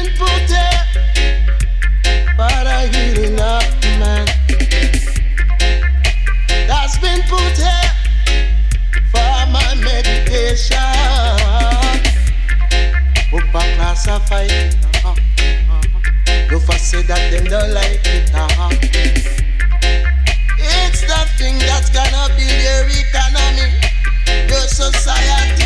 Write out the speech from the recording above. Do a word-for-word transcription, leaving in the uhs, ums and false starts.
been put there for the healing of man. That's been put here for my meditation. Upper class a fight. Uh-huh. Uh-huh. You first say that them don't like it. Uh-huh. It's the thing that's gonna build your economy, your society.